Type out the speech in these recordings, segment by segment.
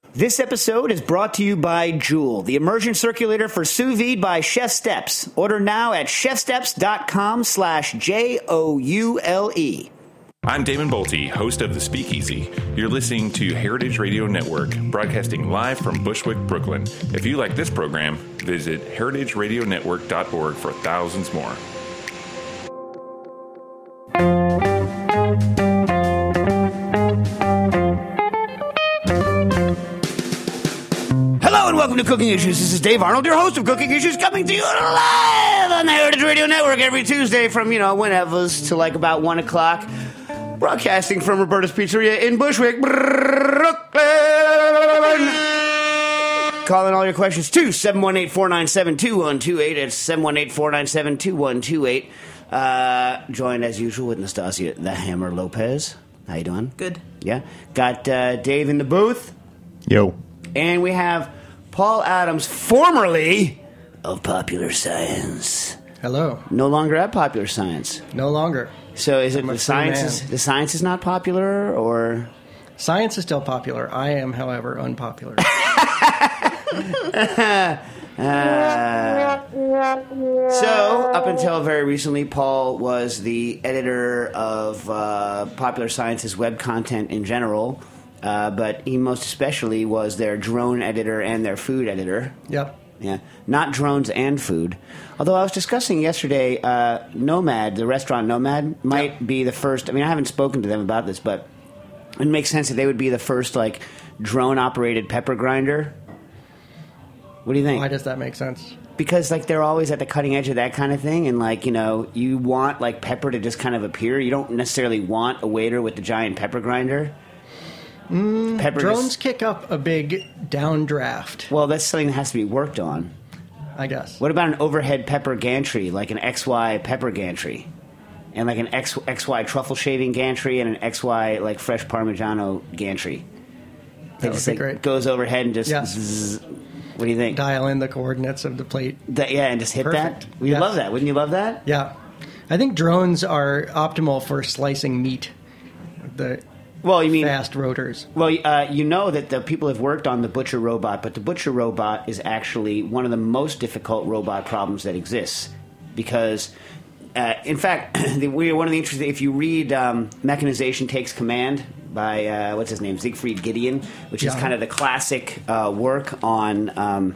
This episode is brought to you by Joule, the immersion circulator for sous vide by Chef Steps. Order now at chefsteps.com/JOULE. I'm Damon Bolte, host of The Speakeasy. You're listening to Heritage Radio Network, broadcasting live from Bushwick, Brooklyn. If you like this program, visit heritageradionetwork.org for thousands more. Hello and welcome to Cooking Issues. This is Dave Arnold, your host of Cooking Issues, coming to you live on the Heritage Radio Network every Tuesday from, whenever's to like about 1 o'clock. Broadcasting from Roberta's Pizzeria in Bushwick, Brooklyn. Calling all your questions to 718-497-2128. It's 718-497-2128. Joined as usual with Nastasia the Hammer Lopez. How you doing? Good. Yeah. Got Dave in the booth. Yo. And we have Paul Adams, formerly of Popular Science. Hello. No longer at Popular Science. No longer. So is it I'm a the free science? man. The science is not popular, or Science is still popular. I am, however, unpopular. So up until very recently, Paul was the editor of Popular Science's web content in general, but he most especially was their drone editor and their food editor. Yep. Yeah, not drones and food. Although I was discussing yesterday, Nomad, the restaurant Nomad, might be the first. I mean, I haven't spoken to them about this, but it makes sense that they would be the first, like, drone-operated pepper grinder. What do you think? Why does that make sense? Because, like, they're always at the cutting edge of that kind of thing, and, like, you want, like, pepper to just kind of appear. You don't necessarily want a waiter with the giant pepper grinder. Pepper Drones kick up a big downdraft, well, that's something that has to be worked on. I guess. What about an overhead pepper gantry, like an XY pepper gantry? And like an XY truffle shaving gantry and an XY, like, fresh Parmigiano gantry? That would be great. Goes overhead and just... Yeah. Zzz. What do you think? Dial in the coordinates of the plate. And just hit Perfect. that? You'd Yes. love that. Wouldn't you love that? Yeah. I think drones are optimal for slicing meat. The Well, you mean... fast rotors. Well, you know that the people have worked on the butcher robot, but the butcher robot is actually one of the most difficult robot problems that exists. Because, in fact, one of the interesting... If you read Mechanization Takes Command by, what's his name, Siegfried Gideon, which is kind of the classic work on...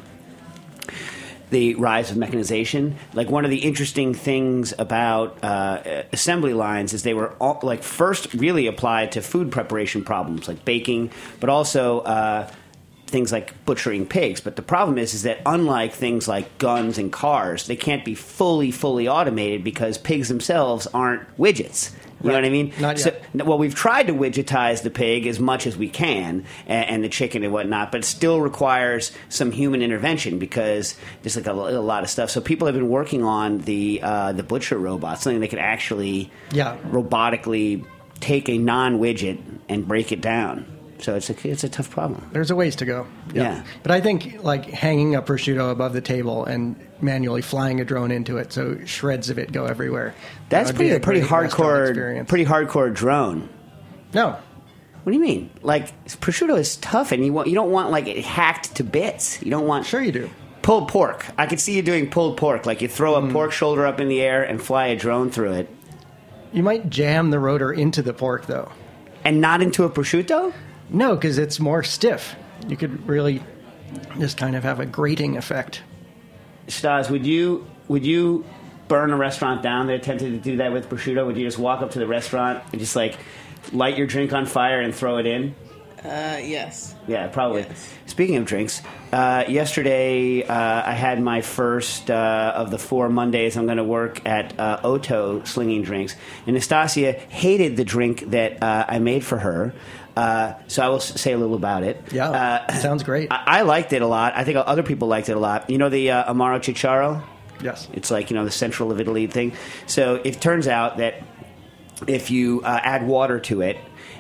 the rise of mechanization. Like, one of the interesting things about assembly lines is they were all, like, first really applied to food preparation problems like baking, but also things like butchering pigs. But the problem is that unlike things like guns and cars, they can't be fully automated because pigs themselves aren't widgets. You know what I mean? Not yet. So, well, we've tried to widgetize the pig as much as we can, and the chicken and whatnot, but it still requires some human intervention because there's like a lot of stuff. So people have been working on the butcher robot, something that could actually robotically take a non-widget and break it down. So it's a tough problem. There's a ways to go. Yeah. But I think, like, hanging a prosciutto above the table and manually flying a drone into it so shreds of it go everywhere. That's That would be a pretty great restaurant experience. hardcore drone. No. What do you mean? Like, prosciutto is tough, and you don't want, like, it hacked to bits. You don't want... Sure you do. Pulled pork. I could see you doing pulled pork. Like, you throw a pork shoulder up in the air and fly a drone through it. You might jam the rotor into the pork, though. And not into a prosciutto? No, because it's more stiff. You could really just kind of have a grating effect. Stas, would you burn a restaurant down that attempted to do that with prosciutto? Would you just walk up to the restaurant and just, like, light your drink on fire and throw it in? Yes. Yeah, probably. Yes. Speaking of drinks, yesterday I had my first of the 4 Mondays I'm going to work at Otto slinging drinks. And Nastasia hated the drink that I made for her. So I will say a little about it. Yeah, sounds great. I liked it a lot. I think other people liked it a lot. You know the Amaro Cicciaro? Yes. It's like, the central of Italy thing. So it turns out that if you add water to it,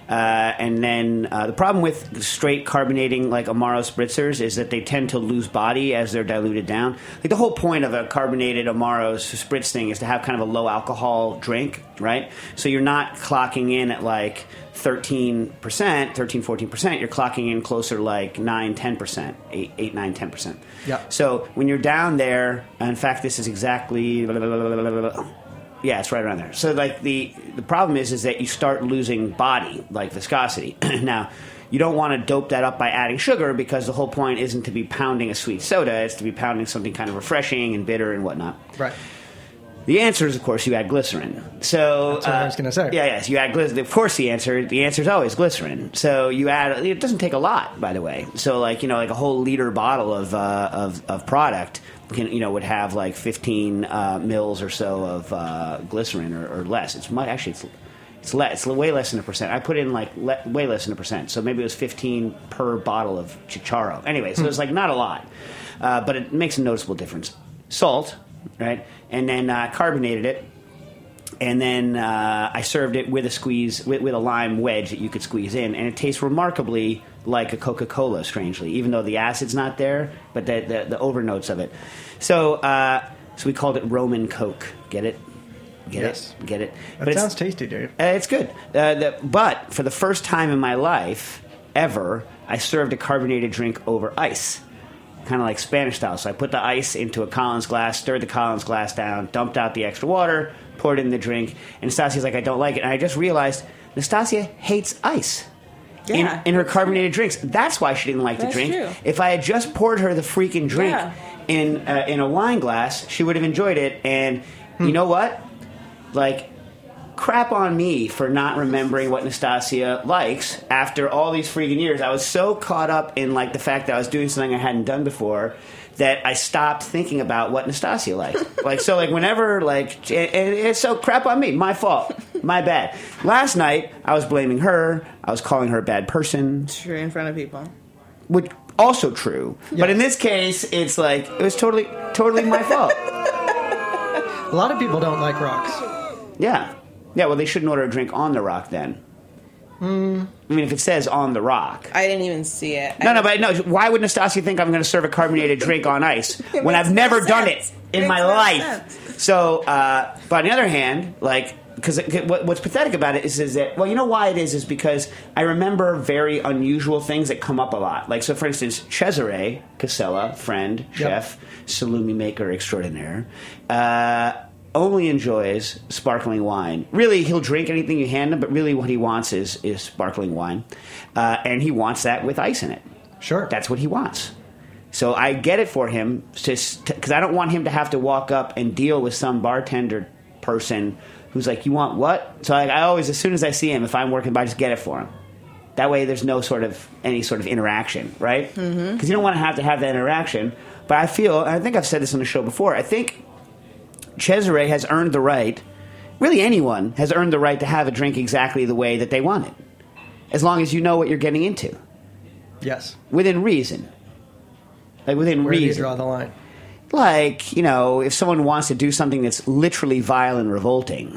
And then the problem with straight carbonating like Amaro spritzers is that they tend to lose body as they're diluted down. Like the whole point of a carbonated Amaro spritz thing is to have kind of a low alcohol drink, right? So you're not clocking in at like 13%, 14%. You're clocking in closer to like 9, 10%, 8, 9, 10%. Yeah. So when you're down there, in fact, this is exactly... Yeah, it's right around there. So, like, the problem is that you start losing body, like viscosity. Now, you don't want to dope that up by adding sugar because the whole point isn't to be pounding a sweet soda. It's to be pounding something kind of refreshing and bitter and whatnot. Right. The answer is, of course, you add glycerin. So that's what I was going to say. Yeah, yes, you add glycerin. Of course, the answer is always glycerin. So you add. It doesn't take a lot, by the way. So, like like a whole liter bottle of product would have like 15 mils or so of glycerin or less. It's less. It's way less than 1%. I put in like way less than 1%. So maybe it was 15 per bottle of Chicharro. Anyway, so it's like not a lot, but it makes a noticeable difference. Salt, right? And then carbonated it, and then I served it with a squeeze with a lime wedge that you could squeeze in, and it tastes remarkably like a Coca-Cola. Strangely, even though the acid's not there, but the overnotes of it. So we called it Roman Coke. Get it? Yes. Get it? That sounds tasty, dude. It's good. But for the first time in my life ever, I served a carbonated drink over ice. Kind of like Spanish style. So I put the ice into a Collins glass, stirred the Collins glass down, dumped out the extra water, poured it in the drink, and Nastasia's like, I don't like it. And I just realized Nastasia hates ice in her carbonated drinks. That's why she didn't like the drink. True. If I had just poured her the freaking drink in a wine glass, she would have enjoyed it. And you know what? Like, crap on me for not remembering what Nastasia likes after all these freaking years. I was so caught up in like the fact that I was doing something I hadn't done before that I stopped thinking about what Nastasia liked. Whenever it's so crap on me, my fault, my bad. Last night I was blaming her. I was calling her a bad person. True, in front of people. Which also true, but in this case, it's like it was totally my fault. A lot of people don't like rocks. Yeah. Yeah, well, they shouldn't order a drink on the rock then. I mean, if it says on the rock. I didn't even see it. But why would Nastasia think I'm going to serve a carbonated drink on ice when I've never done it in my life? Sense. So, but on the other hand, because what's pathetic about it is that, well, you know why it is because I remember very unusual things that come up a lot. Like, so for instance, Cesare Casella, friend, chef, salumi maker extraordinaire, only enjoys sparkling wine. Really, he'll drink anything you hand him, but really what he wants is sparkling wine. And he wants that with ice in it. Sure. That's what he wants. So I get it for him, because I don't want him to have to walk up and deal with some bartender person who's like, you want what? So I always, as soon as I see him, if I'm working by, I just get it for him. That way there's no any sort of interaction, right? Because you don't want to have that interaction. But I feel, and I think I've said this on the show before, I think Cesare has earned the right, really anyone has earned the right to have a drink exactly the way that they want it. As long as you know what you're getting into. Yes. Within reason. Like, within Where reason. do you draw the line? Like, if someone wants to do something that's literally vile and revolting,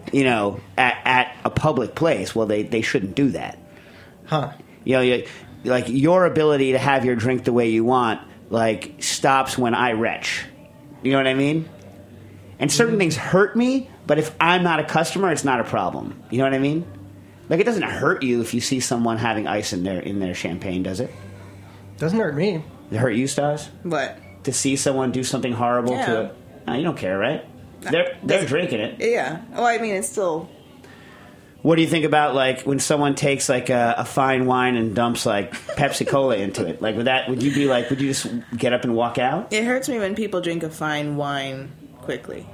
at a public place, well, they shouldn't do that. Huh. Like, your ability to have your drink the way you want, like, stops when I retch. You know what I mean? And certain things hurt me, but if I'm not a customer, it's not a problem. You know what I mean? Like, it doesn't hurt you if you see someone having ice in their champagne, does it? Doesn't hurt me. Does it hurt you, Stas? What? To see someone do something horrible to it? No, you don't care, right? They're drinking it. Yeah. Oh, I mean, it's still... What do you think about, like, when someone takes, like, a fine wine and dumps, like, Pepsi Cola into it? Like, would you just get up and walk out? It hurts me when people drink a fine wine quickly.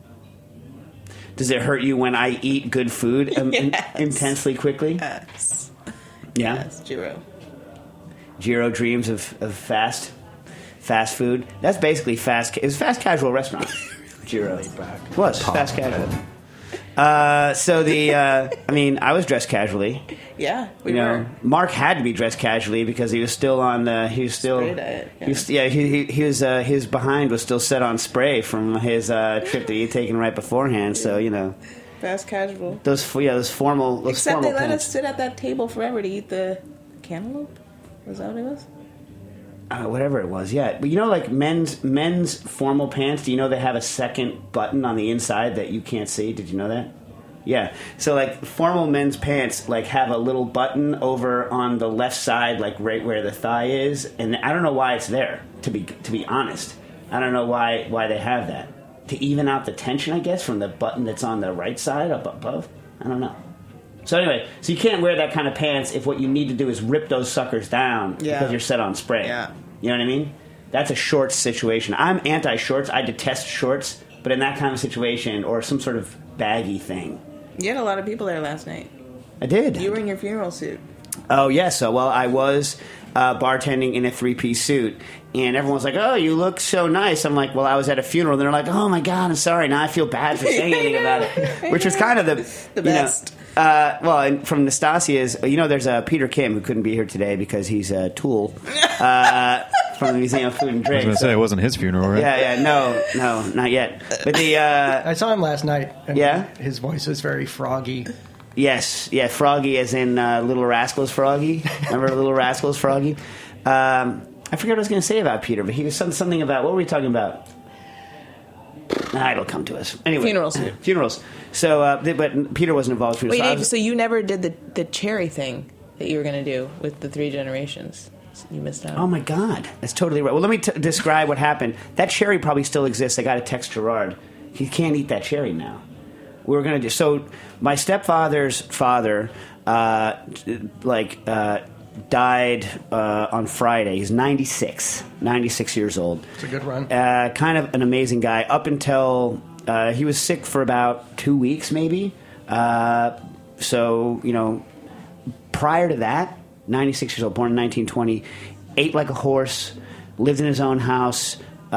Does it hurt you when I eat good food intensely quickly? Yes. Yeah? Yes, Jiro. Jiro dreams of fast food. That's basically it was a fast casual restaurant. Jiro. It was fast casual. I was dressed casually. Yeah, we were. Mark had to be dressed casually because he was still on the. He was still. Spray diet. His behind was still set on spray from his trip that he had taken right beforehand. So Fast casual. Those formal. Except they let pants. us sit at that table forever to eat the cantaloupe. Was that what it was? Whatever it was, yeah. But you know, like men's formal pants. Do you know they have a second button on the inside that you can't see? Did you know that? Yeah. So like formal men's pants like have a little button over on the left side, like right where the thigh is, and I don't know why it's there. To be honest, I don't know why they have that. To even out the tension, I guess, from the button that's on the right side up above. I don't know. So anyway, so you can't wear that kind of pants if what you need to do is rip those suckers down because you're set on spray. Yeah. You know what I mean? That's a shorts situation. I'm anti-shorts. I detest shorts. But in that kind of situation or some sort of baggy thing. You had a lot of people there last night. I did. You were in your funeral suit. Oh, yes. So, well, I was bartending in a three-piece suit. And everyone's like, oh, you look so nice. I'm like, well, I was at a funeral. And they're like, oh, my God, I'm sorry. Now I feel bad for saying anything about it. Which was kind of the best. Well, and from Nastasia's, there's Peter Kim, who couldn't be here today because he's a tool from the Museum of Food and Drink. I was going to say, it wasn't his funeral, right? Yeah, no, not yet. But I saw him last night. And Yeah? his voice was very froggy. Yes, yeah, Froggy as in Little Rascals Froggy. Remember Little Rascals Froggy? I forget what I was going to say about Peter, but he was something about, what were we talking about? It'll come to us. Anyway. Funerals. So, but Peter wasn't involved with funerals. Wait, Dave, so you never did the cherry thing that you were going to do with the 3 generations. You missed out. Oh, my God. That's totally right. Well, let me describe what happened. That cherry probably still exists. I got to text Gerard. He can't eat that cherry now. We were going to do... So, my stepfather's father, died on Friday. He's 96 years old. It's a good run. Kind of an amazing guy. Up until he was sick for about 2 weeks, maybe. So, prior to that, 96 years old, born in 1920, ate like a horse, lived in his own house,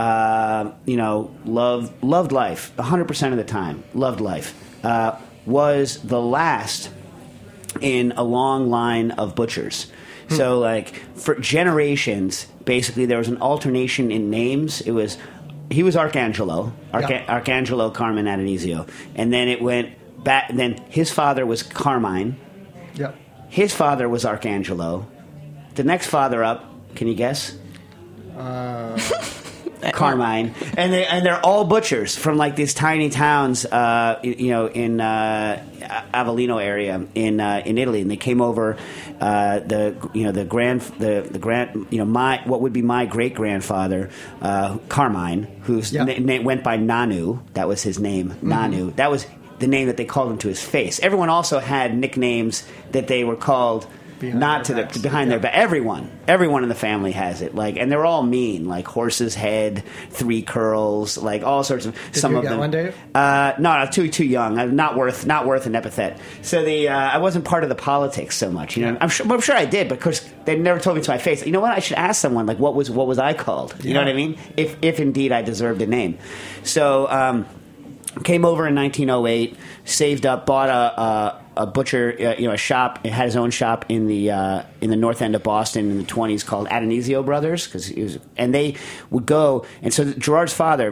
loved life 100% of the time, loved life. Was the last in a long line of butchers. So, for generations, basically, there was an alternation in names. He was Arcangelo, Arcangelo Carmen Adonisio. And then it went back, then his father was Carmine. Yep. His father was Arcangelo. The next father up, can you guess? Carmine, and they're all butchers from these tiny towns, in Avellino area in Italy, and they came over. What would be my great grandfather, Carmine, whose name went by Nanu. That was his name, Nanu. That was the name that they called him to his face. Everyone also had nicknames that they were called. Behind their back. Everyone in the family has it. And they're all mean, like horse's head, 3 curls, all sorts of. Did you get one, Dave? No, I was too young. I'm not worth an epithet. So I wasn't part of the politics so much. I'm sure I did, but of course they never told me to my face. You know what? I should ask someone what was I called? You know what I mean? If indeed I deserved a name. So came over in 1908, saved up, bought a butcher, a shop. It had his own shop in the north end of Boston in the 1920s called Adonisio Brothers, and they would go. And so Gerard's father,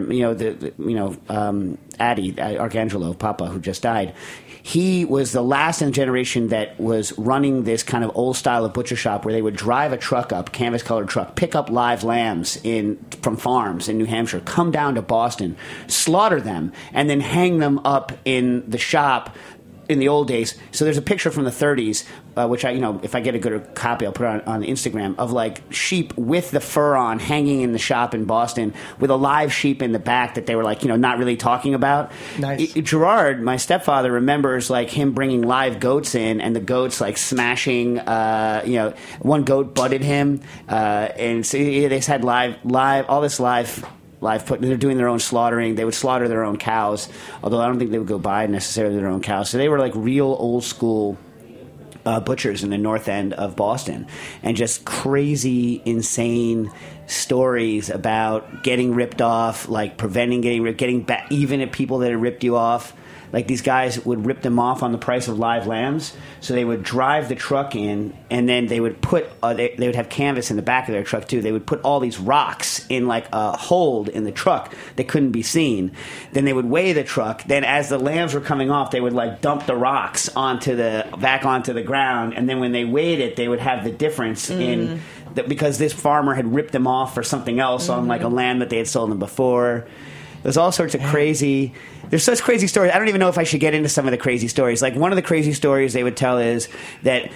Addy Arcangelo, Papa, who just died, he was the last in the generation that was running this kind of old style of butcher shop where they would drive a truck up, canvas-colored truck, pick up live lambs from farms in New Hampshire, come down to Boston, slaughter them, and then hang them up in the shop in the old days. So there's a picture from the 30s, which if I get a good copy, I'll put it on Instagram, of sheep with the fur on hanging in the shop in Boston with a live sheep in the back that they were not really talking about. Nice. Gerard, my stepfather, remembers him bringing live goats in and the goats smashing, one goat butted him, and so they just had all this live they're doing their own slaughtering. They would slaughter their own cows, although I don't think they would go buy necessarily their own cows. So they were real old school butchers in the north end of Boston, and just crazy, insane stories about getting ripped off, preventing getting ripped, getting back even at people that had ripped you off. like these guys would rip them off on the price of live lambs. So they would drive the truck in, and then they would put they would have canvas in the back of their truck too. They would put all these rocks in like a hold in the truck that couldn't be seen. Then they would weigh the truck. Then as the lambs were coming off, they would like dump the rocks back onto the ground, and then when they weighed it, they would have the difference in because this farmer had ripped them off for something else on like a lamb that they had sold them before. There's all sorts of there's such crazy stories. I don't even know if I should get into some of the crazy stories. Like one of the crazy stories they would tell is that,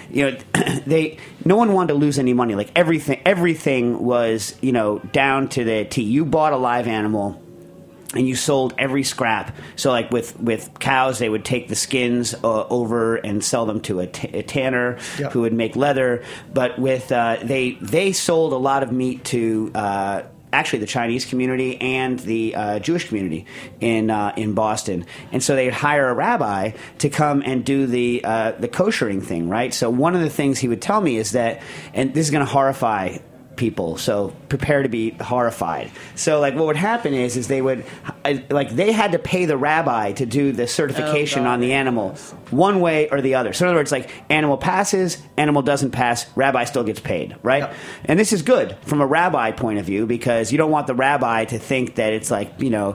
no one wanted to lose any money. Like everything was, down to the T. You bought a live animal and you sold every scrap. So like with cows, they would take the skins over and sell them to a tanner who would make leather. But with they sold a lot of meat to actually the Chinese community and the Jewish community in Boston. And so they'd hire a rabbi to come and do the koshering thing, right? So one of the things he would tell me is that, and this is going to horrify people, so prepare to be horrified. So like what would happen is they would they had to pay the rabbi to do the certification on the animal one way or the other. So in other words, like animal passes, animal doesn't pass, rabbi still gets paid, right? Yep. And this is good from a rabbi point of view because you don't want the rabbi to think that it's like,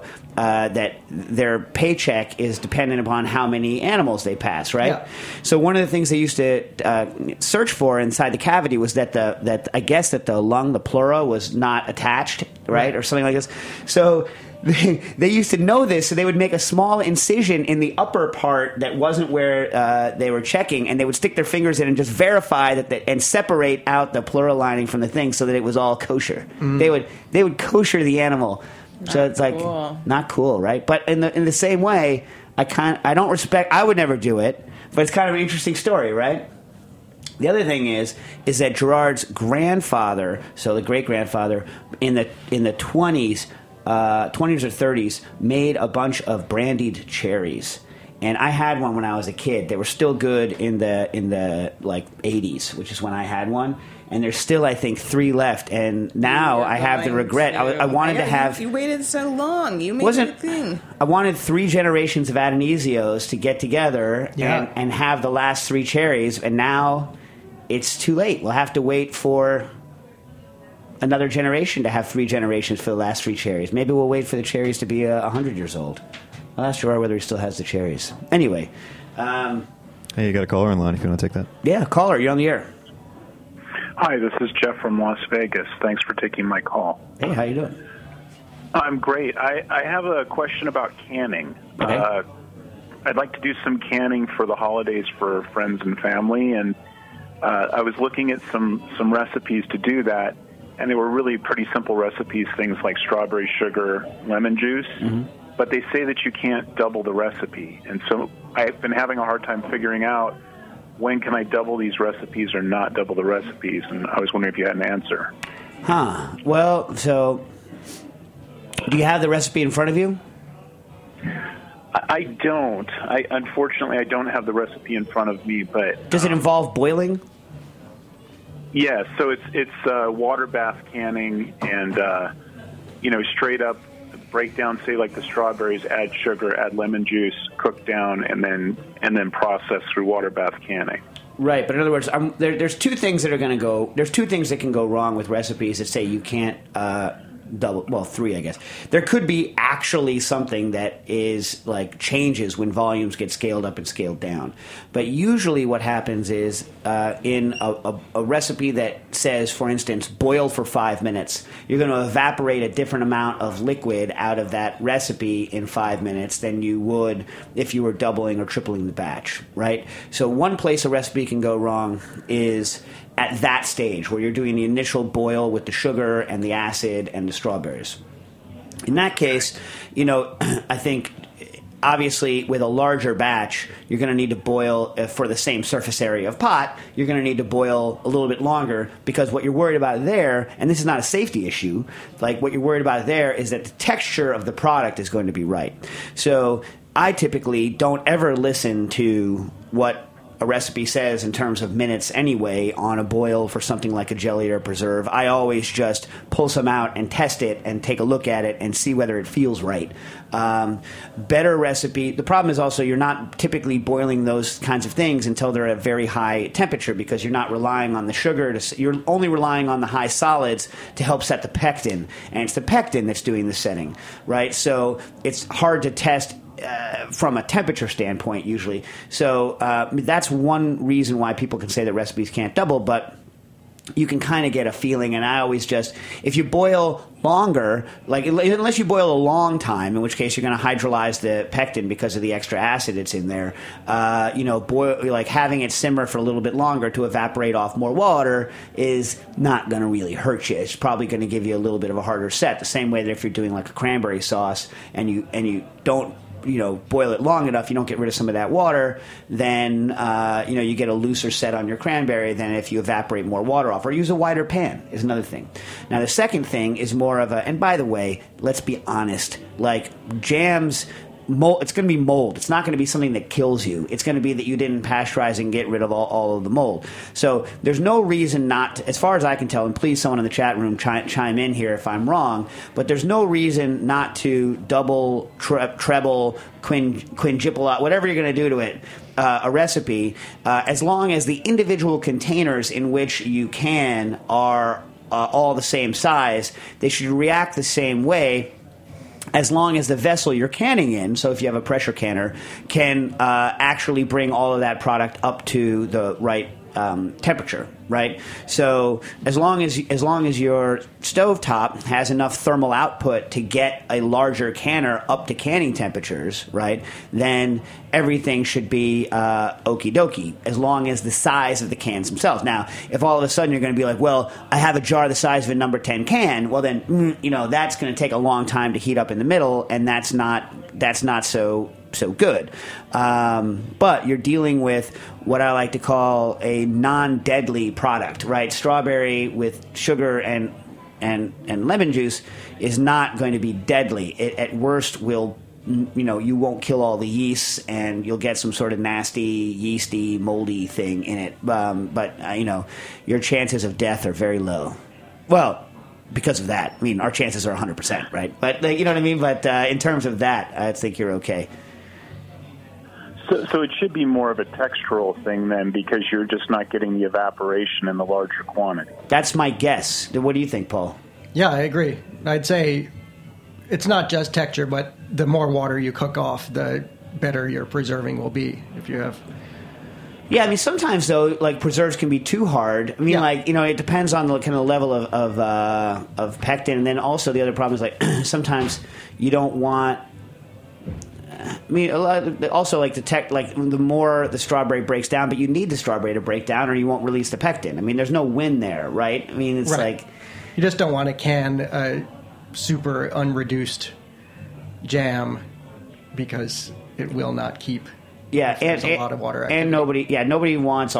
that their paycheck is dependent upon how many animals they pass, right? Yeah. So one of the things they used to search for inside the cavity was that the lung, the pleura, was not attached, right, or something like this. So they used to know this, so they would make a small incision in the upper part that wasn't where they were checking, and they would stick their fingers in and just verify and separate out the pleural lining from the thing so that it was all kosher. They would kosher the animal. So it's like not cool, right? But in the same way, I don't respect. I would never do it, but it's kind of an interesting story, right? The other thing is that Gerard's grandfather, so the great grandfather, in the 20s or 30s, made a bunch of brandied cherries. And I had one when I was a kid. They were still good in the like 80s, which is when I had one. And there's still, I think, 3 left. And now I have the regret. I wanted to have... You waited so long. You made it a thing. I wanted 3 generations of Adenisios to get together and have the last 3 cherries. And now it's too late. We'll have to wait for another generation to have 3 generations for the last 3 cherries. Maybe we'll wait for the cherries to be 100 years old. I'll ask Gerard whether he still has the cherries. Anyway. Hey, you got a caller in line if you want to take that. Yeah, caller, you're on the air. Hi, this is Jeff from Las Vegas. Thanks for taking my call. Hey, how you doing? I'm great. I have a question about canning. Okay. I'd like to do some canning for the holidays for friends and family, and I was looking at some recipes to do that, and they were really pretty simple recipes, things like strawberry sugar, lemon juice, but they say that you can't double the recipe. And so I've been having a hard time figuring out when can I double these recipes or not double the recipes, and I was wondering if you had an answer. Well, so do you have the recipe in front of you? I don't. Unfortunately, I don't have the recipe in front of me, but... Does it involve boiling? Yes, so it's water bath canning and, straight up break down, say, like the strawberries, add sugar, add lemon juice, cook down, and then process through water bath canning. Right, but in other words, there's 2 things that are going to go. There's 2 things that can go wrong with recipes that say you can't double. Well, 3, I guess. There could be actually something that is like changes when volumes get scaled up and scaled down. But usually, what happens is in a recipe that says, for instance, boil for 5 minutes, you're going to evaporate a different amount of liquid out of that recipe in 5 minutes than you would if you were doubling or tripling the batch, right? So one place a recipe can go wrong is at that stage where you're doing the initial boil with the sugar and the acid and the strawberries. In that case, I think obviously with a larger batch, you're going to need to boil for the same surface area of pot. You're going to need to boil a little bit longer because what you're worried about there, and this is not a safety issue, like what you're worried about there is that the texture of the product is going to be right. So I typically don't ever listen to what a recipe says in terms of minutes anyway on a boil for something like a jelly or preserve. I always just pull some out and test it and take a look at it and see whether it feels right. Better recipe. The problem is also you're not typically boiling those kinds of things until they're at a very high temperature because you're not relying on the sugar. You're only relying on the high solids to help set the pectin, and it's the pectin that's doing the setting, right? So it's hard to test from a temperature standpoint usually. So that's one reason why people can say that recipes can't double, but you can kind of get a feeling, and I always just, if you boil longer, like unless you boil a long time, in which case you're going to hydrolyze the pectin because of the extra acid that's in there, boil, like having it simmer for a little bit longer to evaporate off more water is not going to really hurt you. It's probably going to give you a little bit of a harder set, the same way that if you're doing like a cranberry sauce and you don't boil it long enough, you don't get rid of some of that water, then, you get a looser set on your cranberry than if you evaporate more water off. Or use a wider pan is another thing. Now, the second thing is more of and by the way, let's be honest, like jams, it's going to be mold. It's not going to be something that kills you. It's going to be that you didn't pasteurize and get rid of all of the mold. So there's no reason not to, as far as I can tell, and please someone in the chat room chime in here if I'm wrong, but there's no reason not to double, treble, quintuple, whatever you're going to do to it, a recipe, as long as the individual containers in which you can are all the same size. They should react the same way, as long as the vessel you're canning in, so if you have a pressure canner, can actually bring all of that product up to the right temperature, right? So as long as your stovetop has enough thermal output to get a larger canner up to canning temperatures, right, then everything should be okie dokie, as long as the size of the cans themselves. Now, if all of a sudden you're going to be like, well, I have a jar the size of a number 10 can, well then, that's going to take a long time to heat up in the middle, and that's not so good. But you're dealing with what I like to call a non-deadly product, right? Strawberry with sugar and lemon juice is not going to be deadly. It at worst will, you won't kill all the yeasts, and you'll get some sort of nasty, yeasty, moldy thing in it. But your chances of death are very low. Well, because of that. I mean, our chances are 100%, right? But you know what I mean? But in terms of that, I think you're okay. So it should be more of a textural thing then, because you're just not getting the evaporation in the larger quantity. That's my guess. What do you think, Paul? Yeah, I agree. I'd say it's not just texture, but the more water you cook off, the better your preserving will be if you have... Yeah, I mean, sometimes, though, like, preserves can be too hard. I mean, it depends on the kind of level of pectin. And then also the other problem is, like, sometimes you don't want... I mean, also, like, the more the strawberry breaks down, but you need the strawberry to break down or you won't release the pectin. I mean, there's no win there, right? I mean, it's right. Like... You just don't want to can a super unreduced jam because it will not keep... Yeah, and a lot of water activity. And nobody wants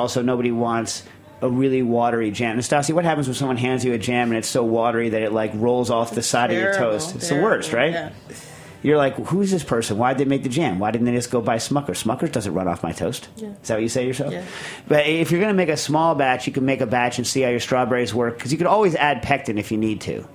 a really watery jam. Nastasi, what happens when someone hands you a jam and it's so watery that it like rolls off the side of your toast? It's the worst, right? Yeah. You're like, who's this person? Why'd they make the jam? Why didn't they just go buy Smucker's? Smucker's doesn't run off my toast. Yeah. Is that what you say to yourself? Yeah. But if you're going to make a small batch, you can make a batch and see how your strawberries work, because you could always add pectin if you need to,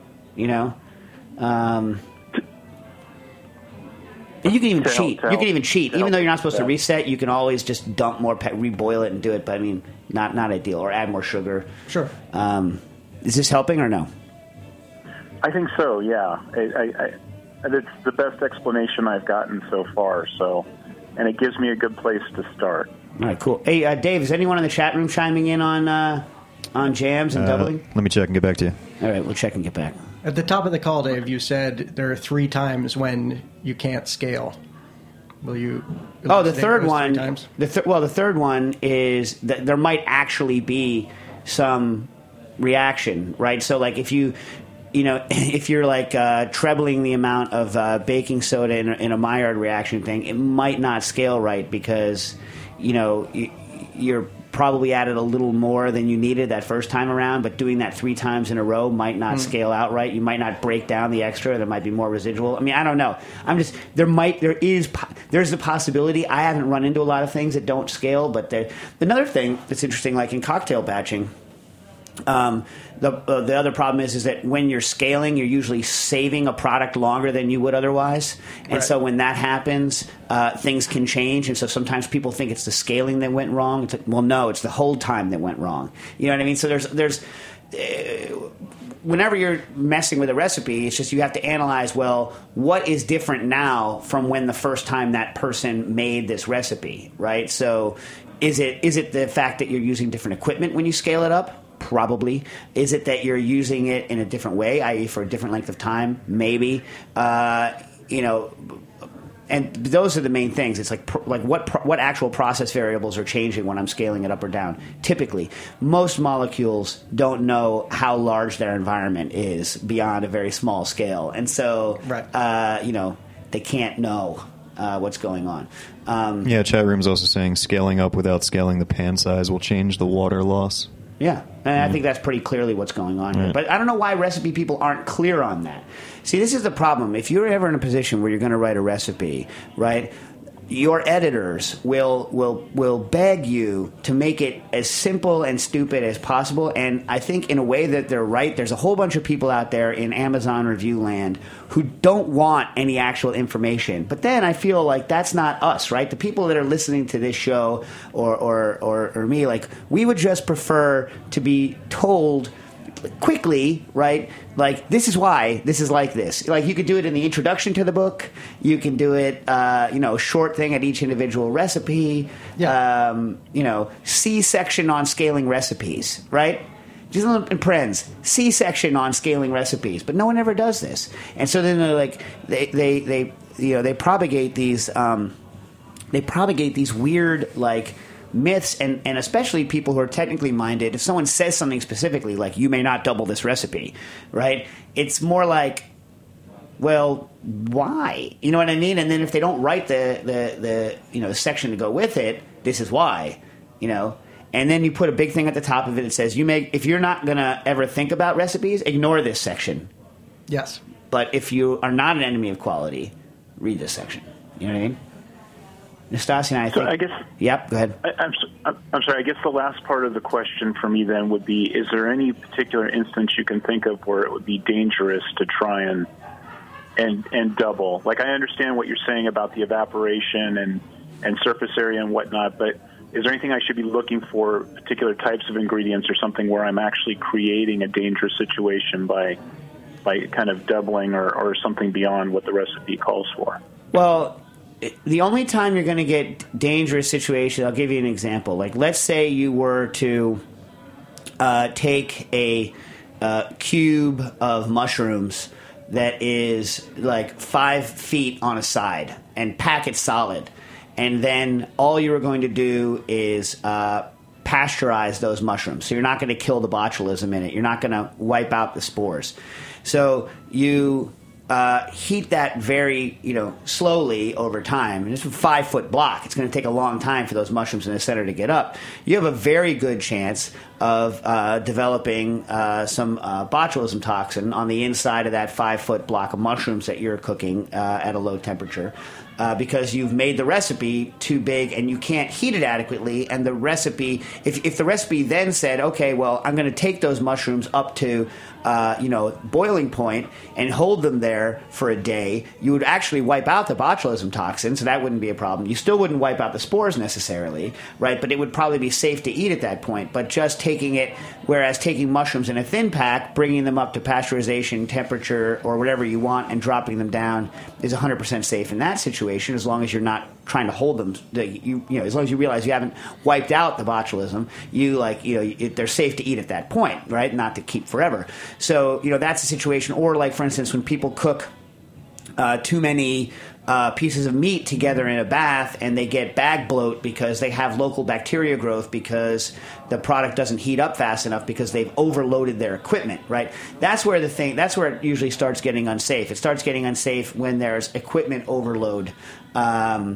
And you can even cheat. You can even cheat. Even though you're not supposed to reset, you can always just dump more, reboil it and do it. But, I mean, not ideal. Or add more sugar. Sure. Is this helping or no? I think so, yeah. It's the best explanation I've gotten so far. And it gives me a good place to start. All right, cool. Hey, Dave, is anyone in the chat room chiming in on jams and doubling? Let me check and get back to you. All right, we'll check and get back. At the top of the call, Dave, you said there are 3 times when you can't scale. Will you? Oh, the third one. The third one is that there might actually be some reaction, right? So, like, if if you're like trebling the amount of baking soda in a Maillard reaction thing, it might not scale right because you're probably added a little more than you needed that first time around, but doing that 3 times in a row might not scale out right. You might not break down the extra. There might be more residual. I mean, I don't know. There's a possibility. I haven't run into a lot of things that don't scale, but another thing that's interesting, like in cocktail batching, the other problem is that when you're scaling, you're usually saving a product longer than you would otherwise. And so when that happens, things can change. And so sometimes people think it's the scaling that went wrong. It's like, well, no, it's the hold time that went wrong. You know what I mean? So there's whenever you're messing with a recipe, it's just you have to analyze, well, what is different now from when the first time that person made this recipe, right? So is it the fact that you're using different equipment when you scale it up? Probably. Is it that you're using it in a different way, i.e. for a different length of time? Maybe. And those are the main things. It's like what actual process variables are changing when I'm scaling it up or down. Typically, most molecules don't know how large their environment is beyond a very small scale. And so, they can't know what's going on. Chat room's also saying scaling up without scaling the pan size will change the water loss. Yeah, and I think that's pretty clearly what's going on here. But I don't know why recipe people aren't clear on that. See, this is the problem. If you're ever in a position where you're going to write a recipe, right, your editors will beg you to make it as simple and stupid as possible. And I think in a way that they're right. There's a whole bunch of people out there in Amazon review land who don't want any actual information. But then I feel like that's not us, right? The people that are listening to this show or me, like, we would just prefer to be told quickly, right? Like, this is why this is like this. Like, you could do it in the introduction to the book. You can do it, a short thing at each individual recipe. Yeah. C section on scaling recipes, right? Just in parens, C section on scaling recipes. But no one ever does this. And so then they're like, they propagate these weird, like, myths, and especially people who are technically minded. If someone says something specifically, like, you may not double this recipe, right? It's more like, well, why? You know what I mean? And then if they don't write the section to go with it, this is why, And then you put a big thing at the top of it that says, if you're not going to ever think about recipes, ignore this section. Yes. But if you are not an enemy of quality, read this section. You know what I mean? Nastasi and I think... I guess... Yep, go ahead. I'm sorry. I guess the last part of the question for me then would be, is there any particular instance you can think of where it would be dangerous to try and double? Like, I understand what you're saying about the evaporation and surface area and whatnot, but is there anything I should be looking for, particular types of ingredients or something where I'm actually creating a dangerous situation by kind of doubling or something beyond what the recipe calls for? Well... The only time you're going to get dangerous situations, I'll give you an example. Like, let's say you were to take a cube of mushrooms that is like 5 feet on a side and pack it solid. And then all you were going to do is pasteurize those mushrooms. So you're not going to kill the botulism in it. You're not going to wipe out the spores. So you... heat that very, slowly over time. And it's a 5-foot block. It's going to take a long time for those mushrooms in the center to get up. You have a very good chance of developing some botulism toxin on the inside of that 5-foot block of mushrooms that you're cooking at a low temperature. Because you've made the recipe too big and you can't heat it adequately. And the recipe, if the recipe then said, okay, well, I'm going to take those mushrooms up to, boiling point and hold them there for a day, you would actually wipe out the botulism toxin, so that wouldn't be a problem. You still wouldn't wipe out the spores necessarily, right? But it would probably be safe to eat at that point. But just taking it, whereas taking mushrooms in a thin pack, bringing them up to pasteurization temperature or whatever you want and dropping them down is 100% safe in that situation, as long as you're not trying to hold them. As long as you realize you haven't wiped out the botulism, they're safe to eat at that point, right? Not to keep forever. So, that's a situation. Or, like, for instance, when people cook too many pieces of meat together in a bath and they get bag bloat because they have local bacteria growth because the product doesn't heat up fast enough because they've overloaded their equipment, right? That's where it usually starts getting unsafe. It starts getting unsafe when there's equipment overload.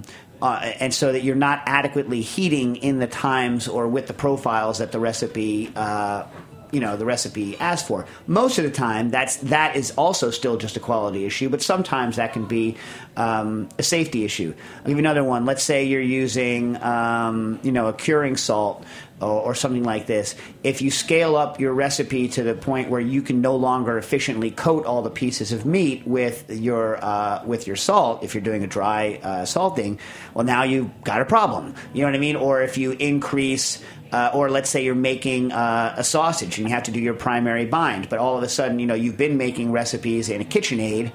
and so that you're not adequately heating in the times or with the profiles that the recipe the recipe asks for. Most of the time, that is also still just a quality issue, but sometimes that can be a safety issue. I'll give you another one. Let's say you're using a curing salt or something like this. If you scale up your recipe to the point where you can no longer efficiently coat all the pieces of meat with your salt, if you're doing a dry salting, well, now you've got a problem. You know what I mean? Or if you increase or let's say you're making a sausage and you have to do your primary bind, but all of a sudden, you've been making recipes in a KitchenAid,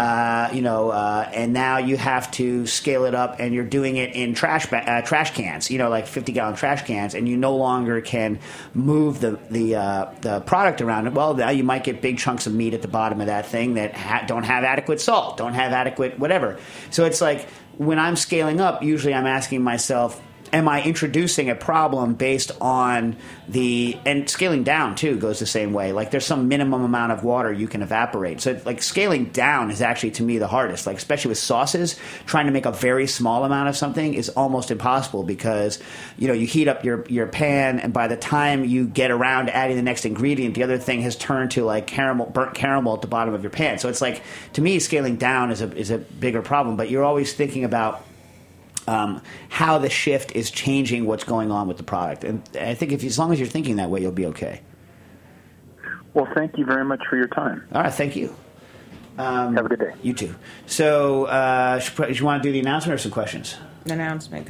and now you have to scale it up and you're doing it in trash cans, like 50-gallon trash cans, and you no longer can move the product around it. Well, now you might get big chunks of meat at the bottom of that thing that don't have adequate salt, don't have adequate whatever. So it's like when I'm scaling up, usually I'm asking myself, am I introducing a problem based on and scaling down too goes the same way. Like there's some minimum amount of water you can evaporate. So like scaling down is actually to me the hardest. Like especially with sauces, trying to make a very small amount of something is almost impossible because you heat up your pan, and by the time you get around to adding the next ingredient, the other thing has turned to like burnt caramel at the bottom of your pan. So it's like, to me, scaling down is a bigger problem. But you're always thinking about how the shift is changing what's going on with the product. And I think as long as you're thinking that way, you'll be okay. Well, thank you very much for your time. All right, thank you. Have a good day. You too. So, do you want to do the announcement or some questions? Announcement.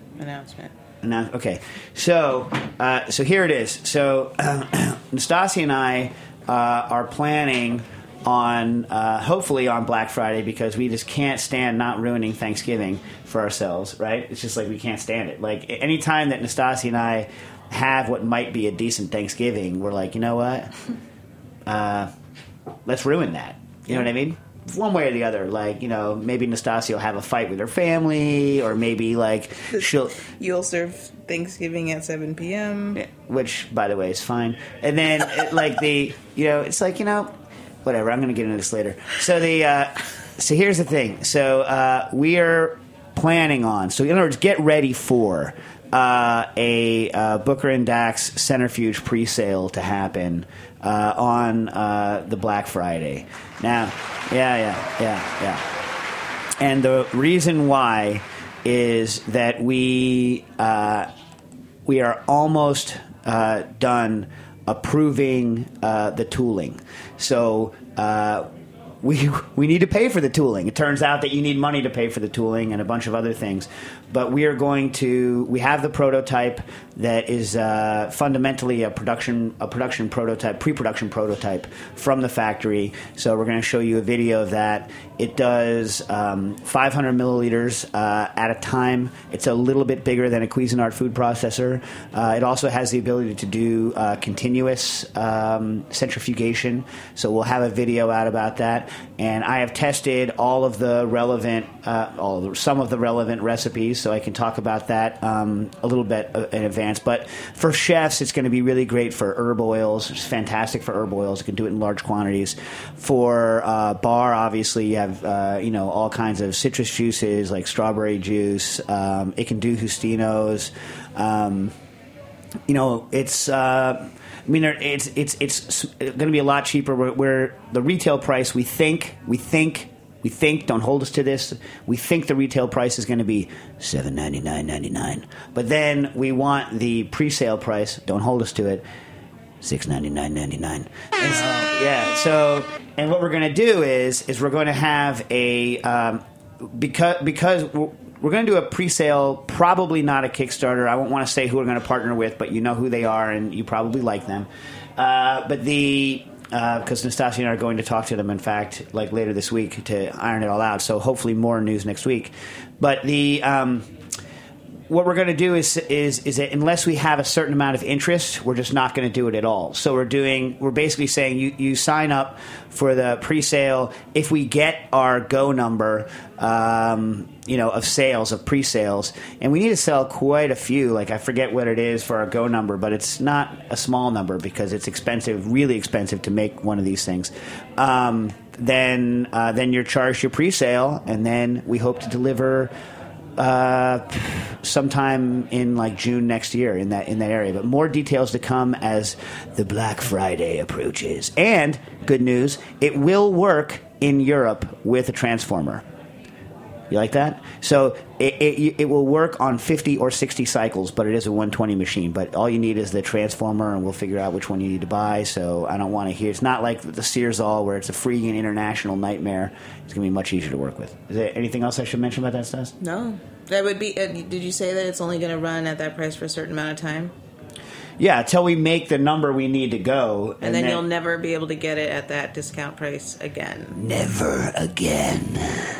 Okay. So here it is. So, Nastasia and I are planning on hopefully on Black Friday, because we just can't stand not ruining Thanksgiving for ourselves, right? It's just like we can't stand it. Like any time that Nastasia and I have what might be a decent Thanksgiving, we're like, you know what? Let's ruin that. You know what I mean? One way or the other. Like, maybe Nastasia will have a fight with her family, or maybe like you'll serve Thanksgiving at 7 p.m. Which, by the way, is fine. And then it's like, whatever, I'm going to get into this later. So so here's the thing. So we are planning on, so in other words, get ready for a Booker and Dax Centrifuge pre-sale to happen on the Black Friday. Now, yeah. And the reason why is that we are almost done approving the tooling. So we need to pay for the tooling. It turns out that you need money to pay for the tooling and a bunch of other things. But we have the prototype that is fundamentally a pre-production prototype from the factory. So we're going to show you a video of that. It does 500 milliliters at a time. It's a little bit bigger than a Cuisinart food processor. It also has the ability to do continuous centrifugation. So we'll have a video out about that. And I have tested some of the relevant recipes, so I can talk about that a little bit in advance. But for chefs, it's going to be really great for herb oils. It's fantastic for herb oils. You can do it in large quantities. For bar, obviously, you have all kinds of citrus juices like strawberry juice. It can do Justinos. It's going to be a lot cheaper. Where the retail price, we think, don't hold us to this, we think the retail price is going to be $7.99.99. But then we want the pre-sale price, don't hold us to it, $6.99.99. And what we're going to do is we're going to have a because we're going to do a pre-sale, probably not a Kickstarter. I won't want to say who we're going to partner with, but you know who they are, and you probably like them. Because Nastasia and I are going to talk to them, in fact, like later this week to iron it all out. So hopefully more news next week. But what we're going to do is that unless we have a certain amount of interest, we're just not going to do it at all. So we're basically saying you sign up for the pre-sale. If we get our go number, of sales, of pre-sales, and we need to sell quite a few. Like I forget what it is for our go number, but it's not a small number because it's expensive, really expensive to make one of these things. Then you're charged your pre-sale, and then we hope to deliver sometime in like June next year in that area. But more details to come as the Black Friday approaches. And good news, it will work in Europe with a transformer. You like that? So it will work on 50 or 60 cycles, but it is a 120 machine. But all you need is the transformer, and we'll figure out which one you need to buy. So I don't want to hear. It's not like the Searsall where it's a freaking international nightmare. It's going to be much easier to work with. Is there anything else I should mention about that, Stas? No. That would be. Did you say that it's only going to run at that price for a certain amount of time? Yeah, until we make the number we need to go. And then you'll never be able to get it at that discount price again. Never again.